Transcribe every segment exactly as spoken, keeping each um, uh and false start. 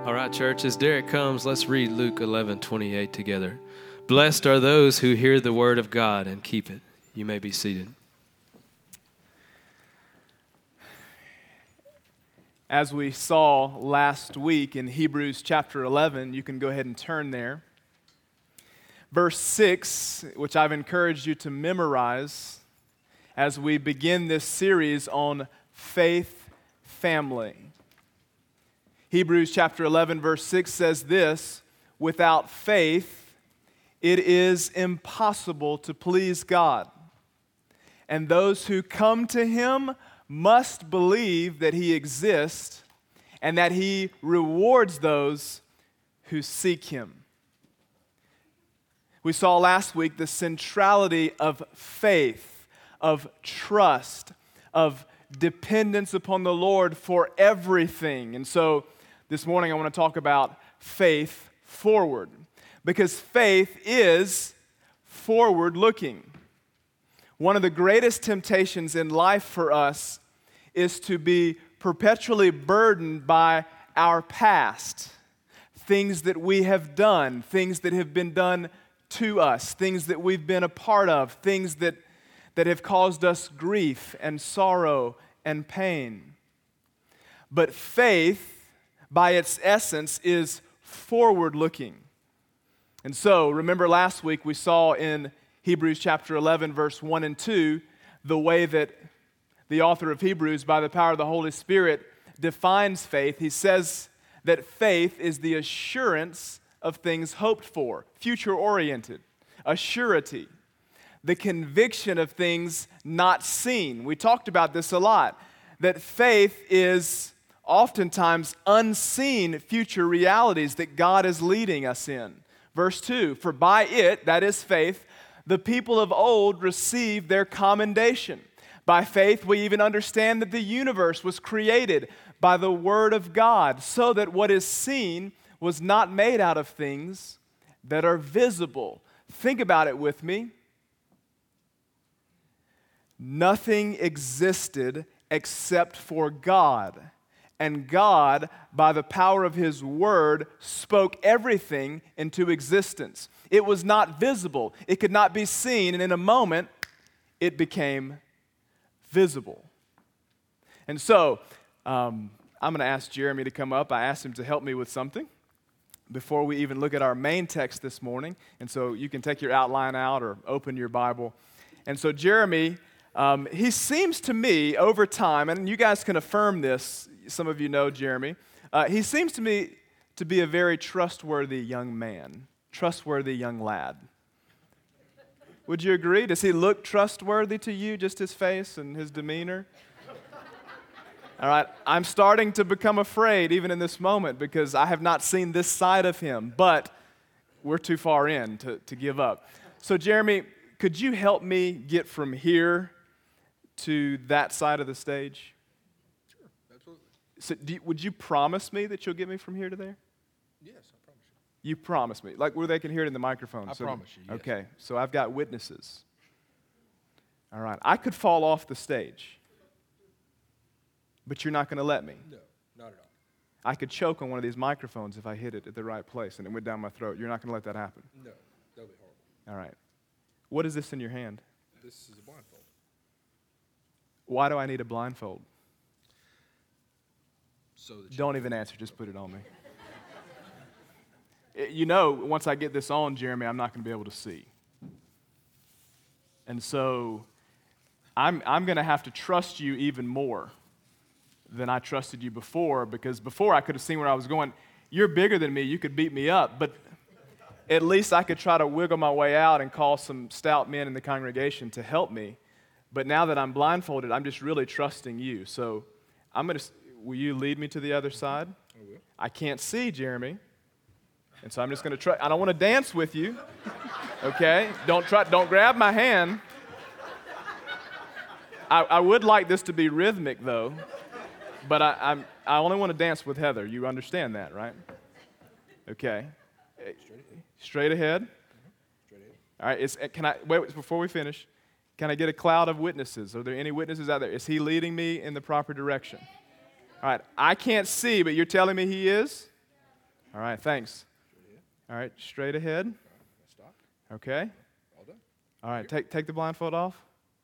All right, church, as Derek comes, let's read Luke eleven twenty-eight together. Blessed are those who hear the word of God and keep it. You may be seated. As we saw last week in Hebrews chapter eleven, you can go ahead and turn there. Verse six, which I've encouraged you to memorize as we begin this series on faith family. Hebrews chapter eleven, verse six says this, without faith, it is impossible to please God. And those who come to Him must believe that He exists and that He rewards those who seek Him. We saw last week the centrality of faith, of trust, of dependence upon the Lord for everything. And so this morning I want to talk about faith forward, because faith is forward-looking. One of the greatest temptations in life for us is to be perpetually burdened by our past, things that we have done, things that have been done to us, things that we've been a part of, things that, that have caused us grief and sorrow and pain. But faith, by its essence, is forward-looking. And so, remember last week we saw in Hebrews chapter eleven, verse one and two, the way that the author of Hebrews, by the power of the Holy Spirit, defines faith. He says that faith is the assurance of things hoped for, future-oriented, a surety, the conviction of things not seen. We talked about this a lot, that faith is oftentimes unseen future realities that God is leading us in. Verse two, for by it, that is faith, the people of old received their commendation. By faith, we even understand that the universe was created by the word of God, so that what is seen was not made out of things that are visible. Think about it with me. Nothing existed except for God. And God, by the power of His word, spoke everything into existence. It was not visible. It could not be seen. And in a moment, it became visible. And so, um, I'm going to ask Jeremy to come up. I asked him to help me with something before we even look at our main text this morning. And so you can take your outline out or open your Bible. And so Jeremy, um, he seems to me over time, and you guys can affirm this, some of you know Jeremy, uh, he seems to me to be a very trustworthy young man, trustworthy young lad. Would you agree? Does he look trustworthy to you, just his face and his demeanor? All right, I'm starting to become afraid even in this moment because I have not seen this side of him, but we're too far in to, to give up. So Jeremy, could you help me get from here to that side of the stage? Sure, absolutely. So do you, would you promise me that you'll get me from here to there? Yes, I promise you. You promise me, like where they can hear it in the microphone. I so, promise you, yes. Okay, so I've got witnesses. All right, I could fall off the stage, but you're not going to let me. No, not at all. I could choke on one of these microphones if I hit it at the right place and it went down my throat. You're not going to let that happen. No, that'll be horrible. All right. What is this in your hand? This is a blindfold. Why do I need a blindfold? So that you Don't even answer, just put it on me. It- you know, once I get this on, Jeremy, I'm not going to be able to see. And so I'm, I'm going to have to trust you even more than I trusted you before, because before I could have seen where I was going. You're bigger than me. You could beat me up, but at least I could try to wiggle my way out and call some stout men in the congregation to help me. But now that I'm blindfolded, I'm just really trusting you. So I'm going to, will you lead me to the other side? I will. I can't see, Jeremy. And so I'm just going to try. I don't want to dance with you. Okay? Don't try, don't grab my hand. I, I would like this to be rhythmic, though. But I, I'm, I only want to dance with Heather. You understand that, right? Okay. Straight ahead. Straight ahead. Straight ahead. All right. Is, can I wait before we finish? Can I get a cloud of witnesses? Are there any witnesses out there? Is he leading me in the proper direction? All right. I can't see, but you're telling me he is? All right, thanks. All right, straight ahead. Stop. Okay. All done. All right, take, take the blindfold off.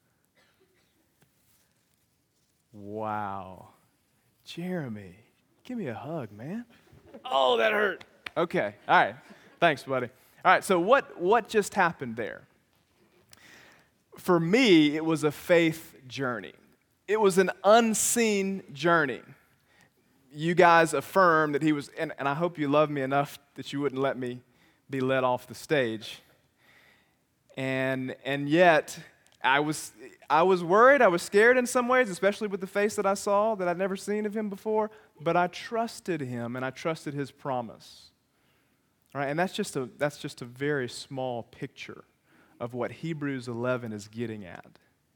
Wow. Jeremy, give me a hug, man. Oh, that hurt. Okay, all right. Thanks, buddy. All right, so what, what just happened there? For me, it was a faith journey. It was an unseen journey. You guys affirmed that he was, and, and I hope you love me enough that you wouldn't let me be let off the stage. And and yet, I was I was worried, I was scared in some ways, especially with the face that I saw that I'd never seen of him before, but I trusted him and I trusted his promise. All right, and that's just a that's just a very small picture of what Hebrews eleven is getting at.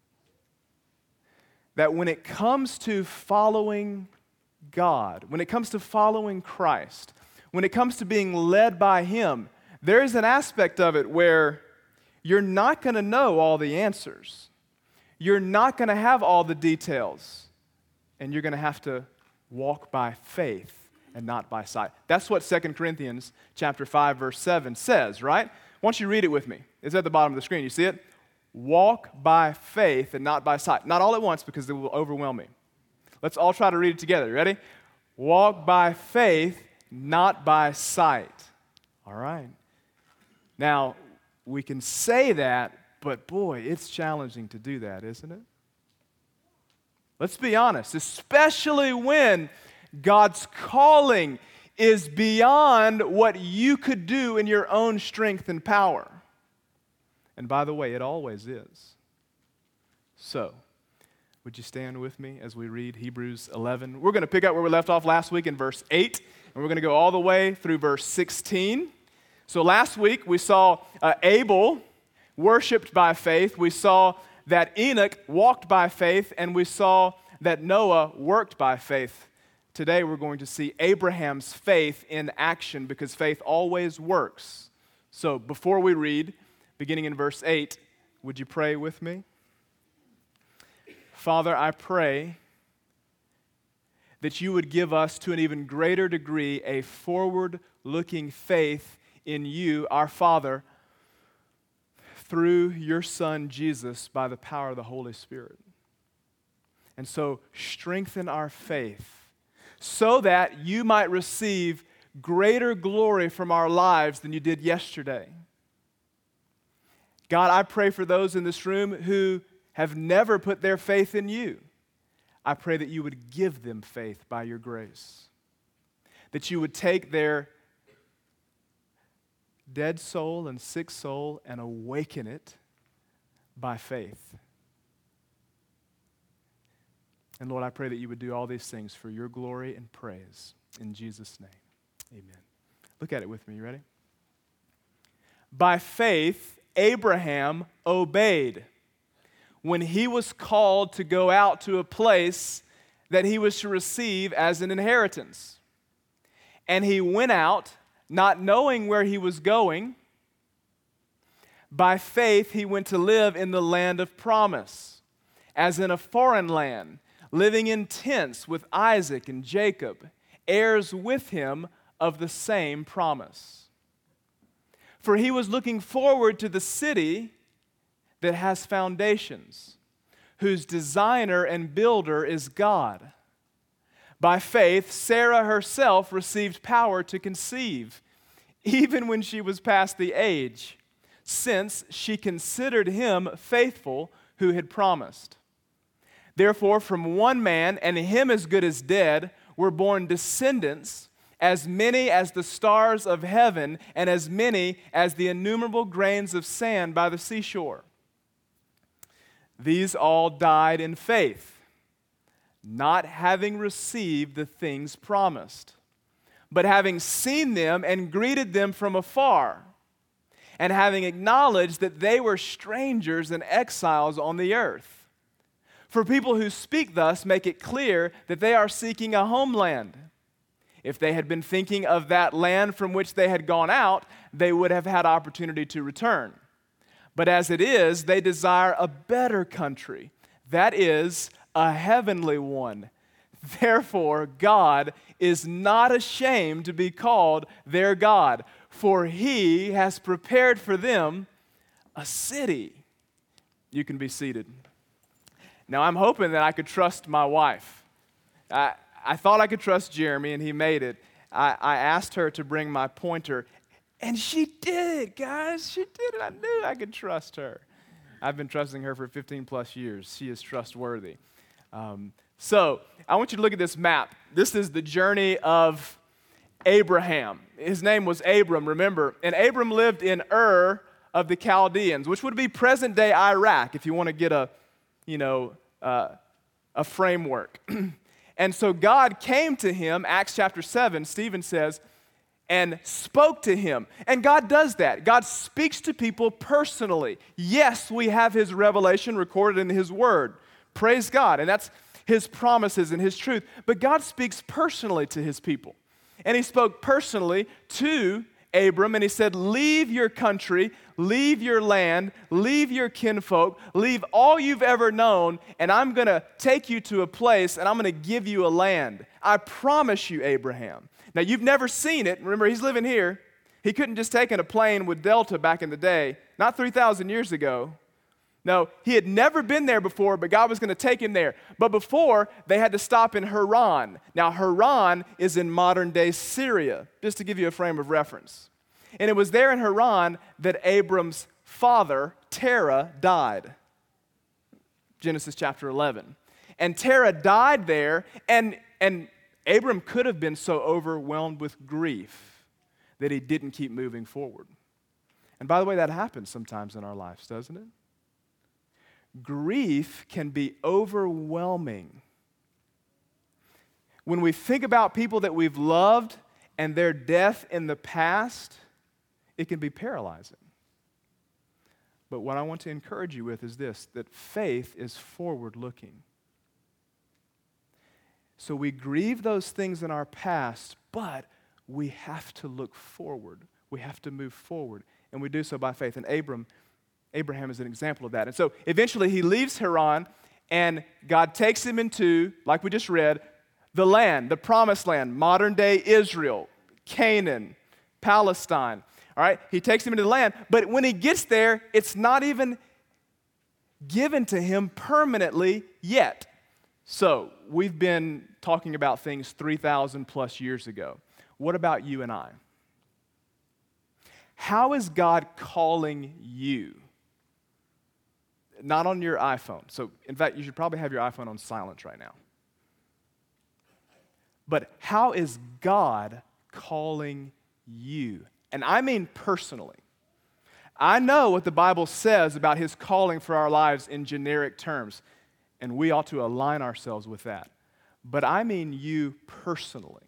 That when it comes to following God, when it comes to following Christ, when it comes to being led by him, there is an aspect of it where you're not going to know all the answers. You're not going to have all the details. And you're going to have to walk by faith and not by sight. That's what Second Corinthians chapter five, verse seven says, right? Why don't you read it with me? It's at the bottom of the screen. You see it? Walk by faith and not by sight. Not all at once because it will overwhelm me. Let's all try to read it together. Ready? Walk by faith, not by sight. All right. Now, we can say that, but boy, it's challenging to do that, isn't it? Let's be honest, especially when God's calling is beyond what you could do in your own strength and power. And by the way, it always is. So, would you stand with me as we read Hebrews eleven? We're going to pick up where we left off last week in verse eight, and we're going to go all the way through verse sixteen. So last week we saw uh, Abel worshiped by faith. We saw that Enoch walked by faith, and we saw that Noah worked by faith. Today we're going to see Abraham's faith in action because faith always works. So before we read, beginning in verse eight, would you pray with me? Father, I pray that you would give us to an even greater degree a forward-looking faith in you, our Father, through your Son, Jesus, by the power of the Holy Spirit. And so strengthen our faith so that you might receive greater glory from our lives than you did yesterday. God, I pray for those in this room who have never put their faith in you. I pray that you would give them faith by your grace. That you would take their dead soul and sick soul and awaken it by faith. And Lord, I pray that you would do all these things for your glory and praise. In Jesus' name, amen. Look at it with me. You ready? By faith, Abraham obeyed when he was called to go out to a place that he was to receive as an inheritance. And he went out not knowing where he was going. By faith, he went to live in the land of promise, as in a foreign land, living in tents with Isaac and Jacob, heirs with him of the same promise. For he was looking forward to the city that has foundations, whose designer and builder is God. By faith, Sarah herself received power to conceive, even when she was past the age, since she considered him faithful who had promised. Therefore, from one man, and him as good as dead, were born descendants, as many as the stars of heaven, and as many as the innumerable grains of sand by the seashore. These all died in faith, not having received the things promised, but having seen them and greeted them from afar, and having acknowledged that they were strangers and exiles on the earth. For people who speak thus make it clear that they are seeking a homeland. If they had been thinking of that land from which they had gone out, they would have had opportunity to return. But as it is, they desire a better country, that is, a heavenly one. Therefore, God is not ashamed to be called their God, for he has prepared for them a city. You can be seated. Now, I'm hoping that I could trust my wife. I, I thought I could trust Jeremy, and he made it. I, I asked her to bring my pointer, and she did, guys. She did it. I knew I could trust her. I've been trusting her for fifteen plus years. She is trustworthy. Um, so I want you to look at this map. This is the journey of Abraham. His name was Abram, remember. And Abram lived in Ur of the Chaldeans, which would be present-day Iraq, if you want to get a, you know, uh, a framework. And so God came to him, Acts chapter seven, Stephen says, and spoke to him. And God does that. God speaks to people personally. Yes, we have his revelation recorded in his word. Praise God. And that's his promises and his truth. But God speaks personally to his people. And he spoke personally to Abram, and he said, leave your country, leave your land, leave your kinfolk, leave all you've ever known, and I'm going to take you to a place, and I'm going to give you a land. I promise you, Abraham. Now, you've never seen it. Remember, he's living here. He couldn't just take in a plane with Delta back in the day, not three thousand years ago. No, he had never been there before, but God was going to take him there. But before, they had to stop in Haran. Now, Haran is in modern-day Syria, just to give you a frame of reference. And it was there in Haran that Abram's father, Terah, died. Genesis chapter eleven. And Terah died there, and, and Abram could have been so overwhelmed with grief that he didn't keep moving forward. And by the way, that happens sometimes in our lives, doesn't it? Grief can be overwhelming. When we think about people that we've loved and their death in the past, it can be paralyzing. But what I want to encourage you with is this, that faith is forward-looking. So we grieve those things in our past, but we have to look forward. We have to move forward, and we do so by faith. And Abram Abraham is an example of that. And so eventually he leaves Haran, and God takes him into, like we just read, the land, the promised land, modern-day Israel, Canaan, Palestine. All right? He takes him into the land, but when he gets there, it's not even given to him permanently yet. So we've been talking about things three thousand plus years ago. What about you and I? How is God calling you? Not on your iPhone. So, in fact, you should probably have your iPhone on silent right now. But how is God calling you? And I mean personally. I know what the Bible says about his calling for our lives in generic terms, and we ought to align ourselves with that. But I mean you personally.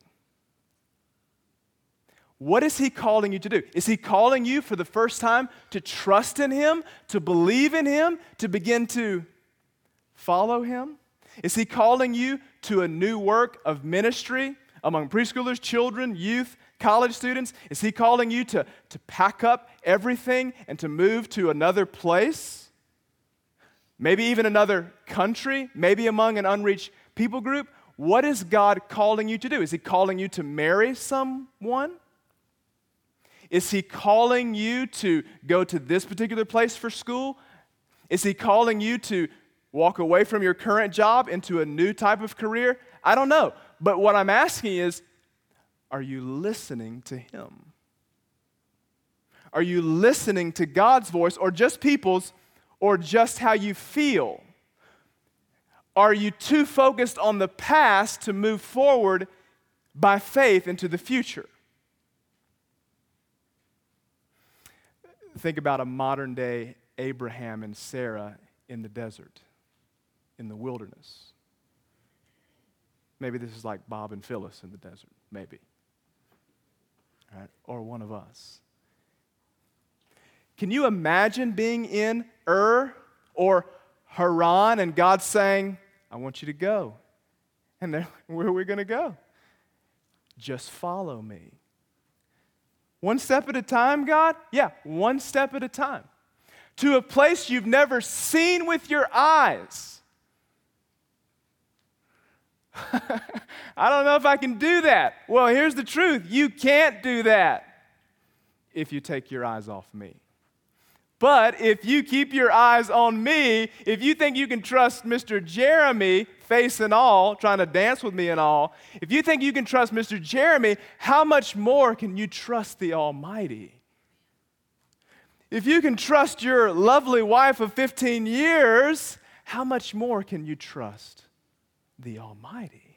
What is he calling you to do? Is he calling you for the first time to trust in him, to believe in him, to begin to follow him? Is he calling you to a new work of ministry among preschoolers, children, youth, college students? Is he calling you to, to pack up everything and to move to another place? Maybe even another country, maybe among an unreached people group? What is God calling you to do? Is he calling you to marry someone? Is he calling you to go to this particular place for school? Is he calling you to walk away from your current job into a new type of career? I don't know. But what I'm asking is, are you listening to him? Are you listening to God's voice, or just people's, or just how you feel? Are you too focused on the past to move forward by faith into the future? Think about a modern-day Abraham and Sarah in the desert, in the wilderness. Maybe this is like Bob and Phyllis in the desert, maybe. All right? Or one of us. Can you imagine being in Ur or Haran and God saying, I want you to go? And then, where are we going to go? Just follow me. One step at a time, God? Yeah, one step at a time. To a place you've never seen with your eyes. I don't know if I can do that. Well, here's the truth. You can't do that if you take your eyes off me. But if you keep your eyes on me, if you think you can trust Mister Jeremy, face and all, trying to dance with me and all, if you think you can trust Mister Jeremy, how much more can you trust the Almighty? If you can trust your lovely wife of fifteen years, how much more can you trust the Almighty?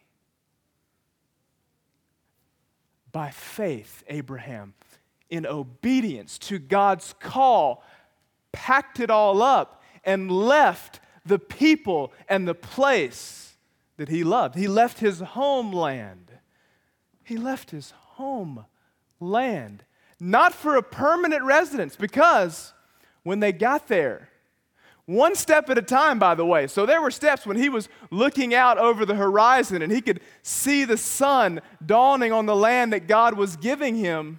By faith, Abraham, in obedience to God's call, packed it all up and left the people and the place that he loved. He left his homeland. He left his homeland, not for a permanent residence, because when they got there, one step at a time, by the way. So there were steps when he was looking out over the horizon and he could see the sun dawning on the land that God was giving him.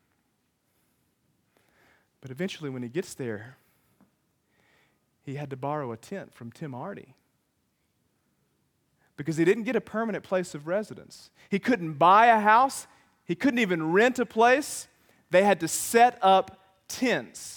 But eventually when he gets there, he had to borrow a tent from Tim Hardy because he didn't get a permanent place of residence. He couldn't buy a house. He couldn't even rent a place. They had to set up tents.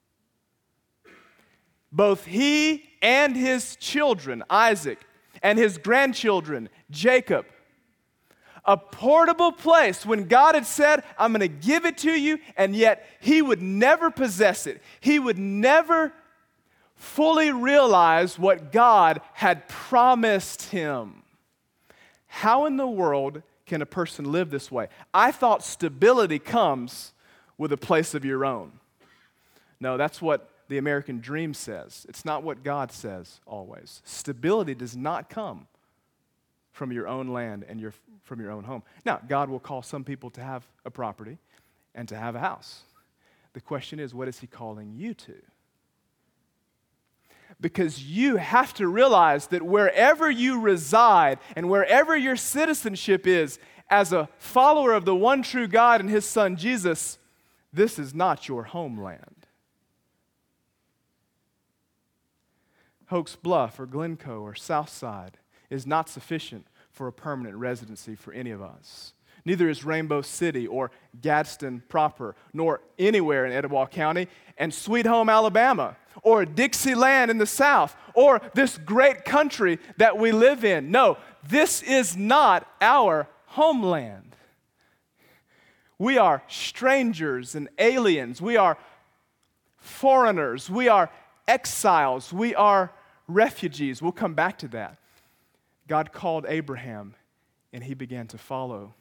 Both he and his children, Isaac, and his grandchildren, Jacob, a portable place when God had said, I'm going to give it to you, and yet he would never possess it. He would never fully realize what God had promised him. How in the world can a person live this way? I thought stability comes with a place of your own. No, that's what the American dream says. It's not what God says always. Stability does not come from your own land and your, from your own home. Now, God will call some people to have a property and to have a house. The question is, what is he calling you to? Because you have to realize that wherever you reside and wherever your citizenship is as a follower of the one true God and his son Jesus, this is not your homeland. Hoax Bluff or Glencoe or Southside is not sufficient for a permanent residency for any of us. Neither is Rainbow City or Gadsden proper, nor anywhere in Etowah County, and Sweet Home, Alabama, or Dixieland in the South, or this great country that we live in. No, this is not our homeland. We are strangers and aliens. We are foreigners. We are exiles. We are refugees. We'll come back to that. God called Abraham, and he began to follow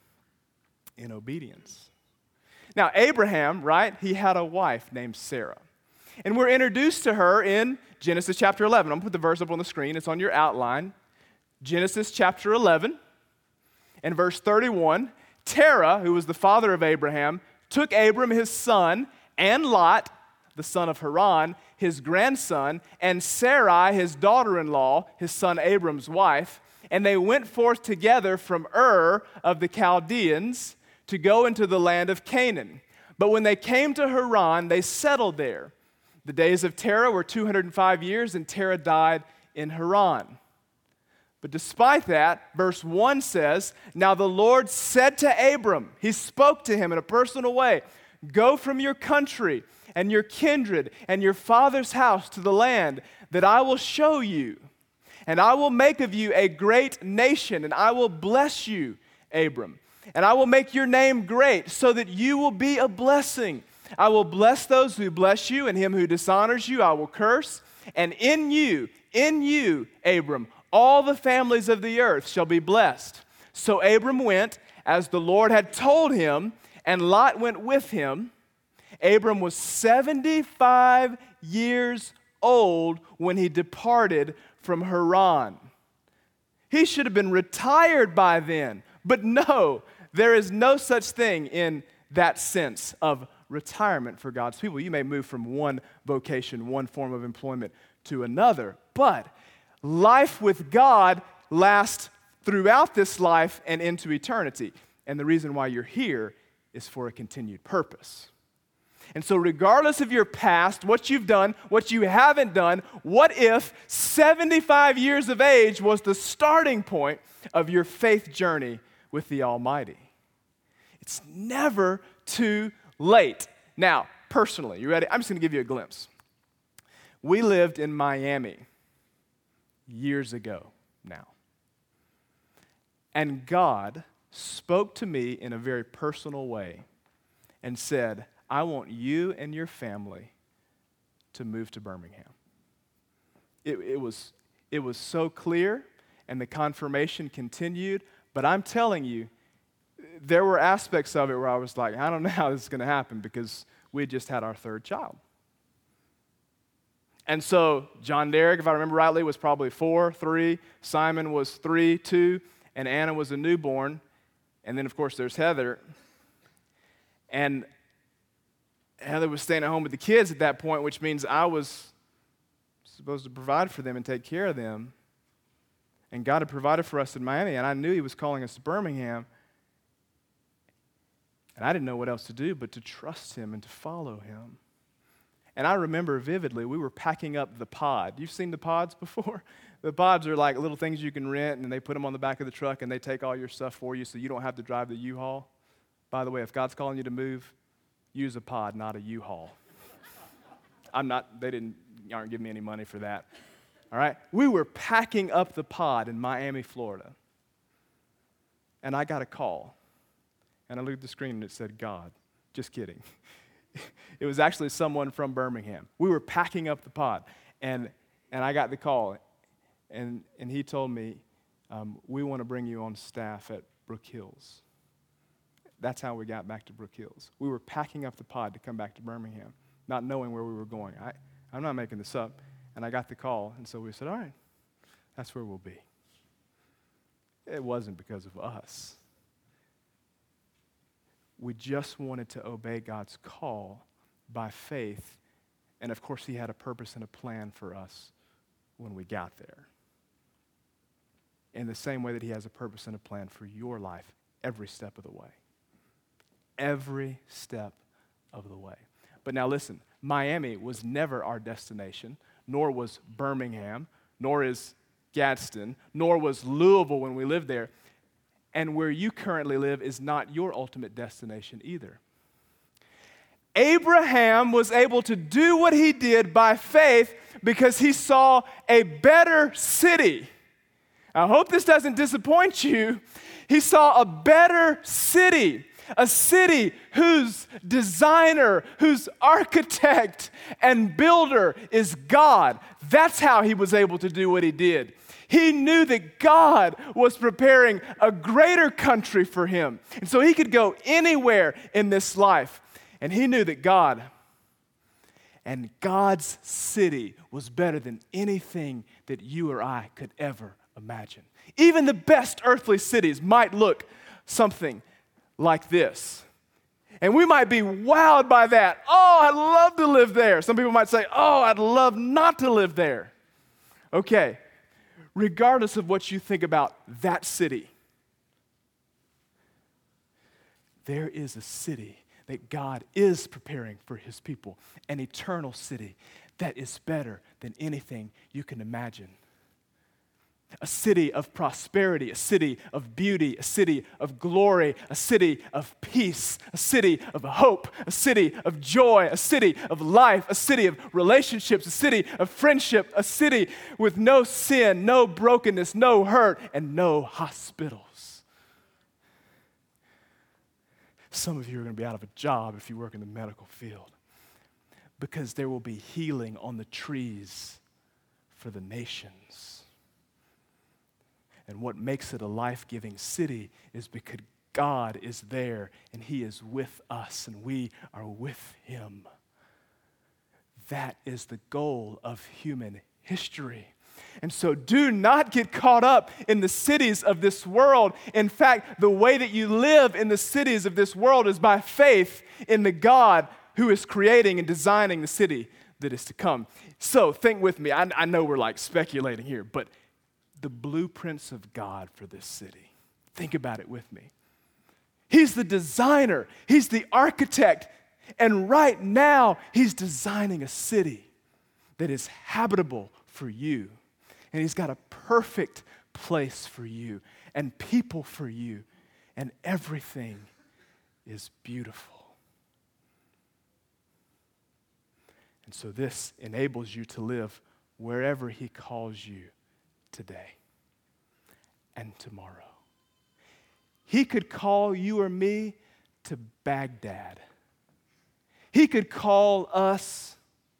in obedience. Now, Abraham, right, he had a wife named Sarah. And we're introduced to her in Genesis chapter eleven. I'm going to put the verse up on the screen. It's on your outline. Genesis chapter eleven and verse thirty-one. Terah, who was the father of Abraham, took Abram, his son, and Lot, the son of Haran, his grandson, and Sarai, his daughter-in-law, his son Abram's wife, and they went forth together from Ur of the Chaldeans to go into the land of Canaan. But when they came to Haran, they settled there. The days of Terah were two hundred five years, and Terah died in Haran. But despite that, verse one says, Now the Lord said to Abram, he spoke to him in a personal way, Go from your country and your kindred and your father's house to the land that I will show you. And I will make of you a great nation, and I will bless you, Abram. And I will make your name great, so that you will be a blessing. I will bless those who bless you, and him who dishonors you I will curse. And in you, in you, Abram, all the families of the earth shall be blessed. So Abram went as the Lord had told him, and Lot went with him. Abram was seventy-five years old when he departed from Haran. He should have been retired by then, but no, there is no such thing in that sense of retirement for God's people. You may move from one vocation, one form of employment to another, but life with God lasts throughout this life and into eternity. And the reason why you're here is for a continued purpose. And so regardless of your past, what you've done, what you haven't done, what if seventy-five years of age was the starting point of your faith journey with the Almighty? It's never too late. Now, personally, you ready? I'm just going to give you a glimpse. We lived in Miami years ago now. And God spoke to me in a very personal way and said, I want you and your family to move to Birmingham. It, it was, it was so clear, and the confirmation continued, but I'm telling you, there were aspects of it where I was like, I don't know how this is going to happen because we had just had our third child. And so John Derek, if I remember rightly, was probably four, three. Simon was three, two, and Anna was a newborn. And then, of course, there's Heather. And Heather was staying at home with the kids at that point, which means I was supposed to provide for them and take care of them. And God had provided for us in Miami, and I knew He was calling us to Birmingham. And I didn't know what else to do but to trust Him and to follow Him. And I remember vividly, we were packing up the pod. You've seen the pods before? The pods are like little things you can rent, and they put them on the back of the truck, and they take all your stuff for you so you don't have to drive the U-Haul. By the way, if God's calling you to move, use a pod, not a U-Haul. I'm not, they didn't, aren't giving me any money for that. All right? We were packing up the pod in Miami, Florida. And I got a call. And I looked at the screen and it said, God. Just kidding. It was actually someone from Birmingham. We were packing up the pod. And and I got the call. And, and he told me, um, we want to bring you on staff at Brook Hills. That's how we got back to Brook Hills. We were packing up the pod to come back to Birmingham, not knowing where we were going. I, I'm not making this up. And I got the call. And so we said, all right, that's where we'll be. It wasn't because of us. We just wanted to obey God's call by faith. And of course, He had a purpose and a plan for us when we got there. In the same way that He has a purpose and a plan for your life every step of the way. Every step of the way. But now listen, Miami was never our destination, nor was Birmingham, nor is Gadsden, nor was Louisville when we lived there. And where you currently live is not your ultimate destination either. Abraham was able to do what he did by faith because he saw a better city. I hope this doesn't disappoint you. He saw a better city, a city whose designer, whose architect and builder is God. That's how he was able to do what he did. He knew that God was preparing a greater country for him. And so he could go anywhere in this life. And he knew that God and God's city was better than anything that you or I could ever imagine. Even the best earthly cities might look something like this. And we might be wowed by that. Oh, I'd love to live there. Some people might say, oh, I'd love not to live there. Okay. Regardless of what you think about that city, there is a city that God is preparing for His people, an eternal city that is better than anything you can imagine. A city of prosperity, a city of beauty, a city of glory, a city of peace, a city of hope, a city of joy, a city of life, a city of relationships, a city of friendship, a city with no sin, no brokenness, no hurt, and no hospitals. Some of you are going to be out of a job if you work in the medical field because there will be healing on the trees for the nations. And what makes it a life-giving city is because God is there and He is with us and we are with Him. That is the goal of human history. And so do not get caught up in the cities of this world. In fact, the way that you live in the cities of this world is by faith in the God who is creating and designing the city that is to come. So think with me. I, I know we're like speculating here, but the blueprints of God for this city. Think about it with me. He's the designer. He's the architect. And right now, he's designing a city that is habitable for you. And he's got a perfect place for you and people for you. And everything is beautiful. And so this enables you to live wherever he calls you today and tomorrow. He could call you or me to Baghdad. He could call us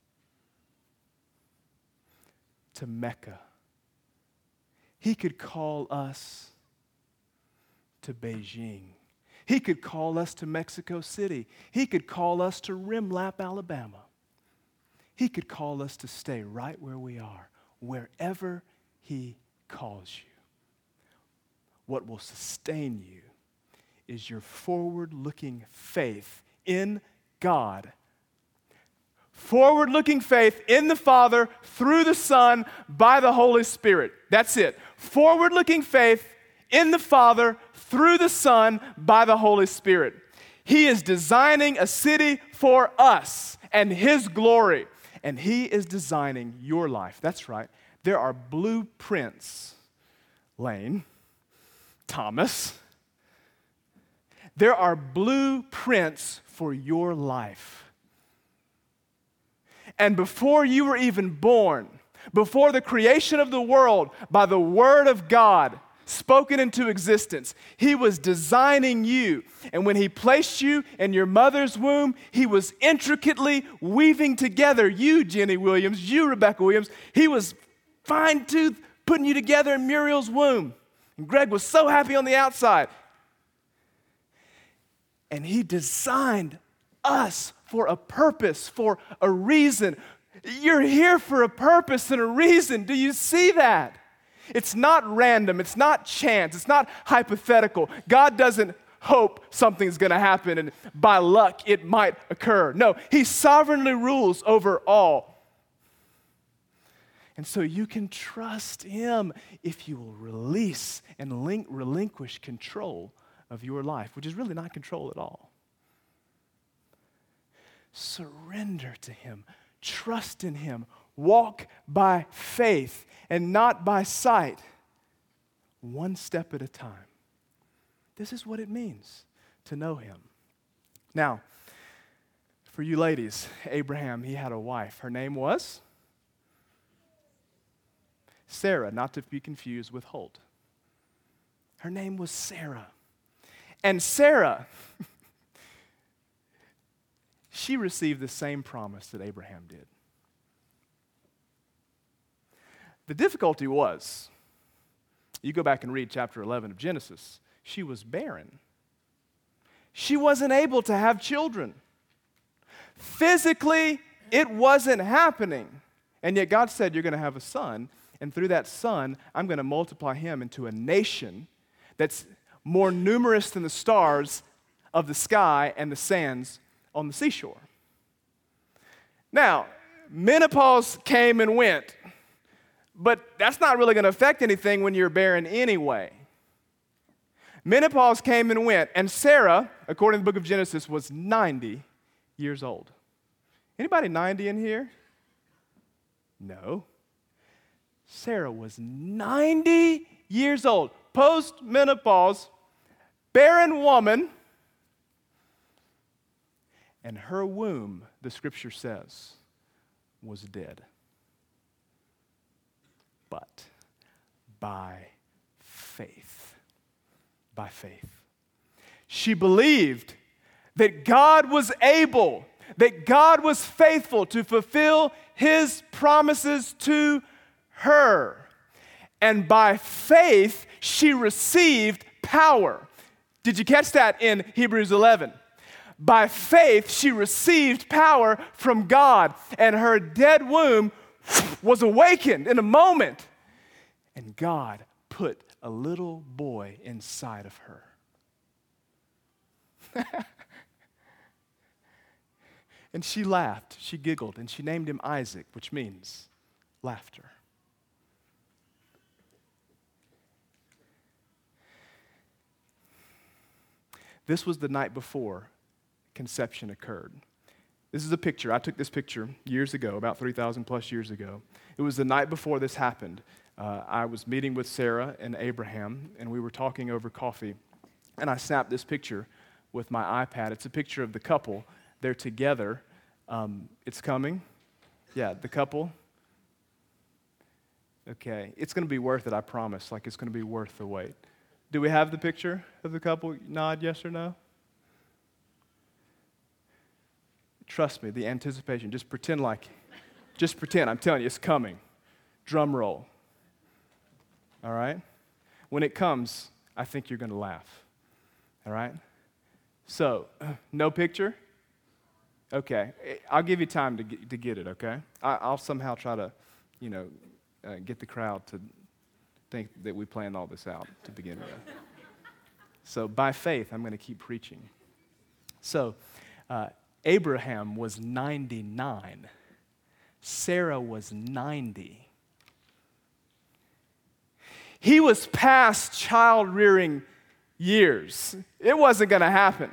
to Mecca. He could call us to Beijing. He could call us to Mexico City. He could call us to Rimlap, Alabama. He could call us to stay right where we are, wherever he calls you. What will sustain you is your forward-looking faith in God. Forward-looking faith in the Father, through the Son, by the Holy Spirit. That's it. Forward-looking faith in the Father, through the Son, by the Holy Spirit. He is designing a city for us and his glory. And he is designing your life. That's right. There are blueprints, Lane, Thomas. There are blueprints for your life. And before you were even born, before the creation of the world, by the Word of God spoken into existence, he was designing you. And when he placed you in your mother's womb, he was intricately weaving together you, Jenny Williams, you, Rebecca Williams. He was fine-tooth putting you together in Muriel's womb. And Greg was so happy on the outside. And he designed us for a purpose, for a reason. You're here for a purpose and a reason. Do you see that? It's not random. It's not chance. It's not hypothetical. God doesn't hope something's going to happen and by luck it might occur. No, he sovereignly rules over all. And so you can trust him if you will release and link, relinquish control of your life, which is really not control at all. Surrender to him. Trust in him. Walk by faith and not by sight, one step at a time. This is what it means to know him. Now, for you ladies, Abraham, he had a wife. Her name was Sarah, not to be confused with Holt. Her name was Sarah. And Sarah, she received the same promise that Abraham did. The difficulty was, you go back and read chapter eleven of Genesis, she was barren. She wasn't able to have children. Physically, it wasn't happening. And yet God said, you're going to have a son, and through that son, I'm going to multiply him into a nation that's more numerous than the stars of the sky and the sands on the seashore. Now, menopause came and went. But that's not really going to affect anything when you're barren anyway. Menopause came and went, and Sarah, according to the book of Genesis, was ninety years old. Anybody ninety in here? No. Sarah was ninety years old, post-menopause, barren woman, and her womb, the scripture says, was dead. But by faith, by faith, she believed that God was able, that God was faithful to fulfill his promises to her. And by faith, she received power. Did you catch that in Hebrews eleven? By faith, she received power from God, and her dead womb was awakened in a moment. And God put a little boy inside of her. And she laughed, she giggled, and she named him Isaac, which means laughter. This was the night before conception occurred. This is a picture. I took this picture years ago, about three thousand plus years ago. It was the night before this happened. Uh, I was meeting with Sarah and Abraham, and we were talking over coffee. And I snapped this picture with my iPad. It's a picture of the couple. They're together. Um, it's coming. Yeah, the couple. Okay. It's going to be worth it, I promise. Like, it's going to be worth the wait. Do we have the picture of the couple? Nod yes or no? Trust me, the anticipation. Just pretend like, just pretend. I'm telling you, it's coming. Drum roll. All right? When it comes, I think you're going to laugh. All right? So, no picture? Okay. I'll give you time to get, to get it, okay? I, I'll somehow try to, you know, uh, get the crowd to think that we planned all this out to begin with. So, by faith, I'm going to keep preaching. So, uh, Abraham was ninety-nine. Sarah was ninety. He was past child-rearing years. It wasn't going to happen.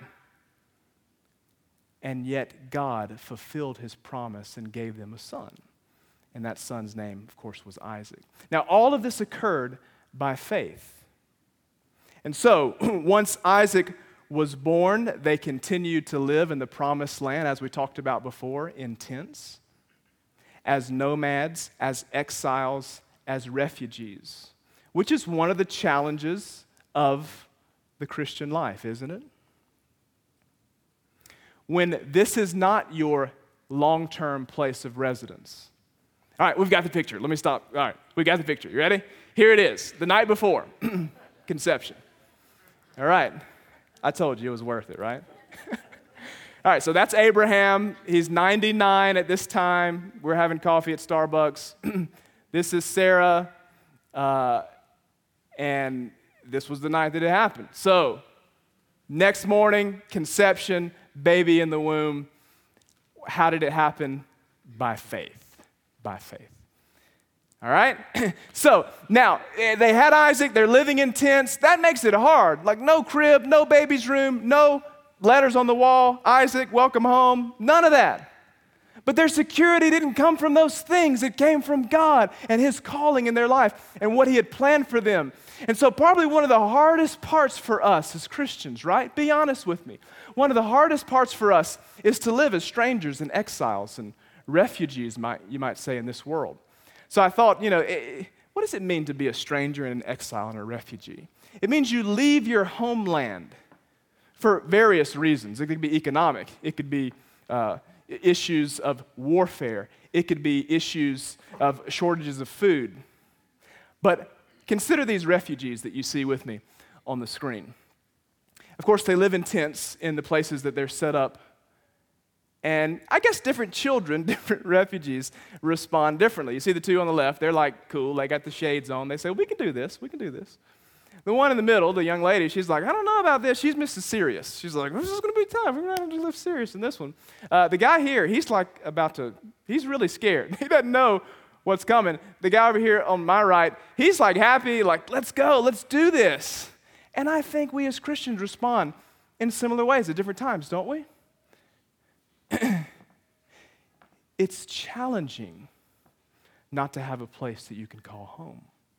And yet God fulfilled his promise and gave them a son. And that son's name, of course, was Isaac. Now, all of this occurred by faith. And so, once Isaac was born, they continued to live in the promised land, as we talked about before, in tents, as nomads, as exiles, as refugees, which is one of the challenges of the Christian life, isn't it? When this is not your long-term place of residence. All right, we've got the picture. Let me stop. All right, we got the picture. You ready? Here it is, the night before conception. All right, I told you it was worth it, right? All right, so that's Abraham. He's ninety-nine at this time. We're having coffee at Starbucks. This is Sarah, uh, and this was the night that it happened. So, next morning, conception, baby in the womb. How did it happen? By faith. By faith. All right? So, now, they had Isaac. They're living in tents. That makes it hard. Like, no crib, no baby's room, no letters on the wall. Isaac, welcome home. None of that. But their security didn't come from those things. It came from God and his calling in their life and what he had planned for them. And so probably one of the hardest parts for us as Christians, right? Be honest with me. One of the hardest parts for us is to live as strangers and exiles and refugees, might, you might say, in this world. So I thought, you know, it, what does it mean to be a stranger and an exile and a refugee? It means you leave your homeland for various reasons. It could be economic. It could be uh, issues of warfare. It could be issues of shortages of food. But consider these refugees that you see with me on the screen. Of course, they live in tents in the places that they're set up. And I guess different children, different refugees respond differently. You see the two on the left, they're like cool, they got the shades on. They say, we can do this, we can do this. The one in the middle, the young lady, she's like, I don't know about this. She's Missus Serious. She's like, this is going to be tough. We're going to have to live serious in this one. Uh, the guy here, he's like about to, he's really scared. He doesn't know what's coming. The guy over here on my right, he's like happy, like, let's go, let's do this. And I think we as Christians respond in similar ways at different times, don't we? It's challenging not to have a place that you can call home.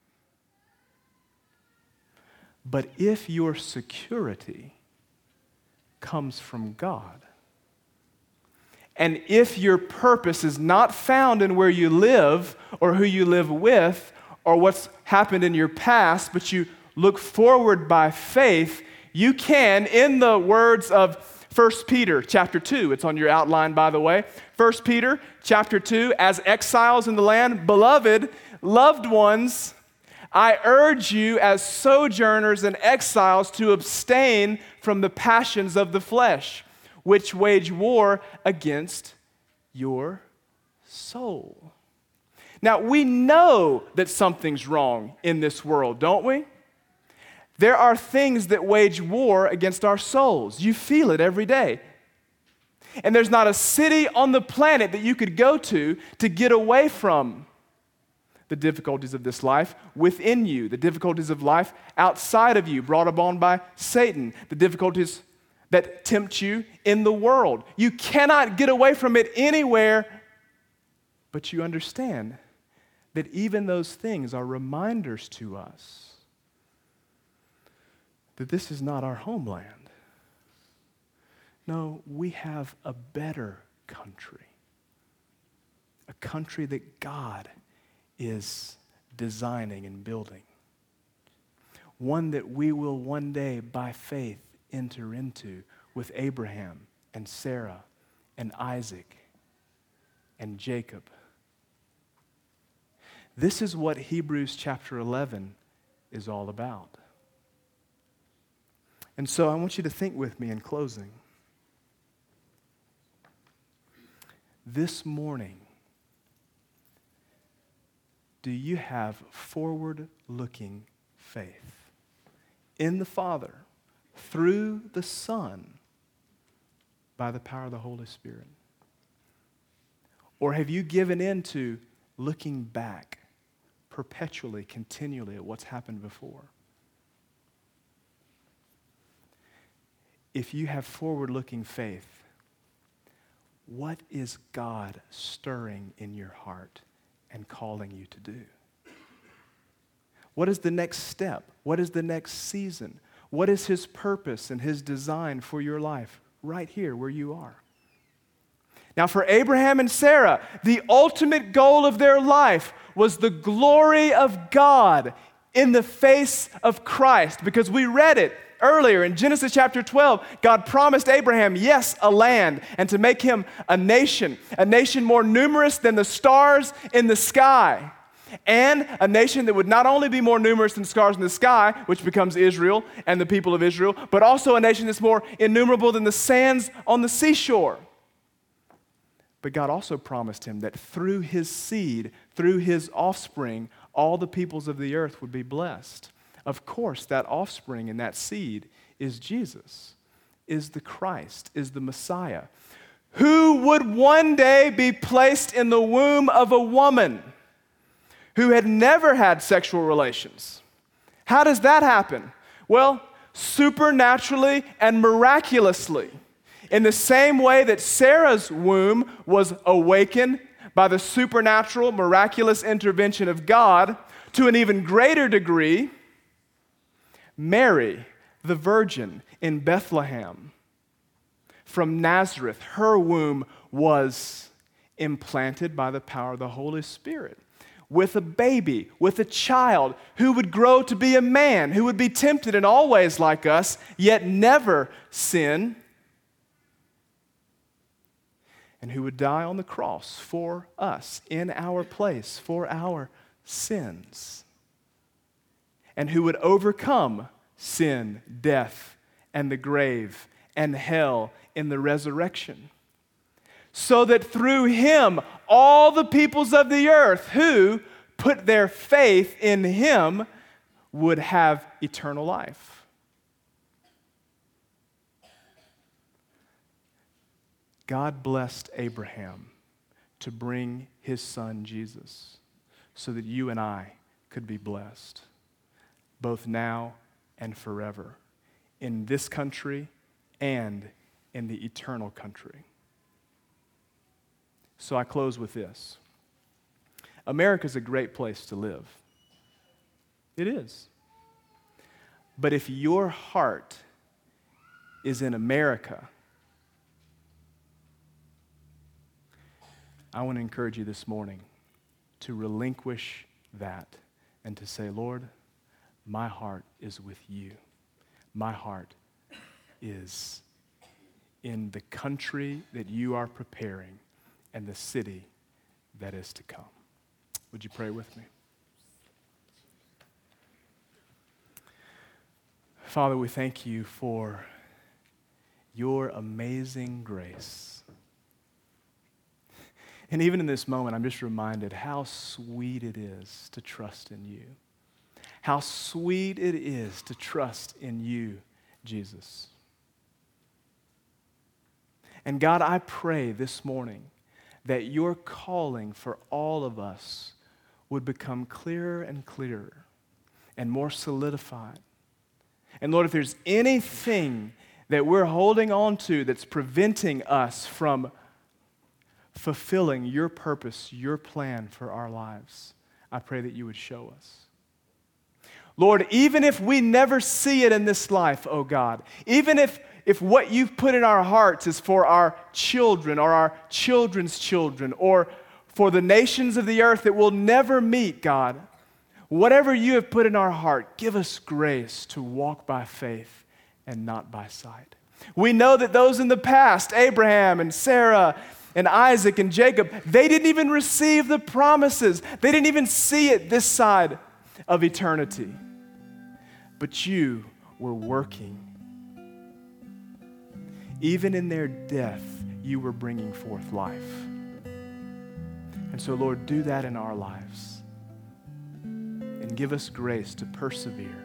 But if your security comes from God, and if your purpose is not found in where you live or who you live with or what's happened in your past, but you look forward by faith, you can, in the words of First Peter chapter two, it's on your outline, by the way. First Peter chapter two, as exiles in the land, beloved, loved ones, I urge you as sojourners and exiles to abstain from the passions of the flesh, which wage war against your soul. Now, we know that something's wrong in this world, don't we? There are things that wage war against our souls. You feel it every day. And there's not a city on the planet that you could go to to get away from the difficulties of this life within you, the difficulties of life outside of you, brought upon by Satan, the difficulties that tempt you in the world. You cannot get away from it anywhere, but you understand that even those things are reminders to us that this is not our homeland. No, we have a better country, a country that God is designing and building, one that we will one day, by faith, enter into with Abraham and Sarah and Isaac and Jacob. This is what Hebrews chapter eleven is all about. And so I want you to think with me in closing. This morning, do you have forward-looking faith in the Father, through the Son, by the power of the Holy Spirit? Or have you given in to looking back perpetually, continually at what's happened before? If you have forward-looking faith, what is God stirring in your heart and calling you to do? What is the next step? What is the next season? What is His purpose and His design for your life right here where you are? Now, for Abraham and Sarah, the ultimate goal of their life was the glory of God in the face of Christ, because we read it earlier in Genesis chapter twelve. God promised Abraham, yes, a land, and to make him a nation, a nation more numerous than the stars in the sky, and a nation that would not only be more numerous than stars in the sky, which becomes Israel and the people of Israel, but also a nation that's more innumerable than the sands on the seashore. But God also promised him that through his seed, through his offspring, all the peoples of the earth would be blessed. Of course, that offspring and that seed is Jesus, is the Christ, is the Messiah, who would one day be placed in the womb of a woman who had never had sexual relations. How does that happen? Well, supernaturally and miraculously. In the same way that Sarah's womb was awakened by the supernatural, miraculous intervention of God, to an even greater degree, Mary, the virgin in Bethlehem, from Nazareth, her womb was implanted by the power of the Holy Spirit with a baby, with a child who would grow to be a man, who would be tempted in all ways like us, yet never sin, and who would die on the cross for us, in our place, for our sins, and who would overcome sin, death, and the grave, and hell in the resurrection, so that through him, all the peoples of the earth who put their faith in him would have eternal life. God blessed Abraham to bring his son Jesus so that you and I could be blessed, both now and forever, in this country and in the eternal country. So I close with this. America's a great place to live. It is. But if your heart is in America, I want to encourage you this morning to relinquish that and to say, Lord, my heart is with you. My heart is in the country that you are preparing and the city that is to come. Would you pray with me? Father, we thank you for your amazing grace. And even in this moment, I'm just reminded how sweet it is to trust in you. How sweet it is to trust in you, Jesus. And God, I pray this morning that your calling for all of us would become clearer and clearer and more solidified. And Lord, if there's anything that we're holding on to that's preventing us from fulfilling your purpose, your plan for our lives, I pray that you would show us. Lord, even if we never see it in this life, oh God, even if, if what you've put in our hearts is for our children or our children's children or for the nations of the earth that we'll never meet, God, whatever you have put in our heart, give us grace to walk by faith and not by sight. We know that those in the past, Abraham and Sarah and Isaac and Jacob, they didn't even receive the promises. They didn't even see it this side of eternity. But you were working. Even in their death, you were bringing forth life. And so, Lord, do that in our lives and give us grace to persevere.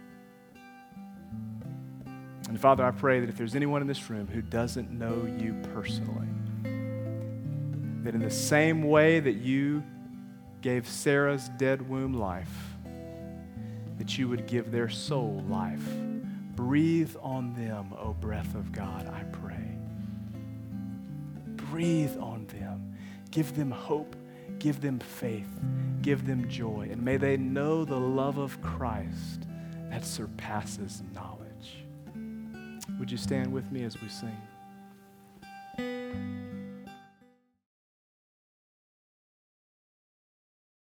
And Father, I pray that if there's anyone in this room who doesn't know you personally, that in the same way that you gave Sarah's dead womb life, that you would give their soul life. Breathe on them, O breath of God, I pray. Breathe on them. Give them hope. Give them faith. Give them joy. And may they know the love of Christ that surpasses knowledge. Would you stand with me as we sing?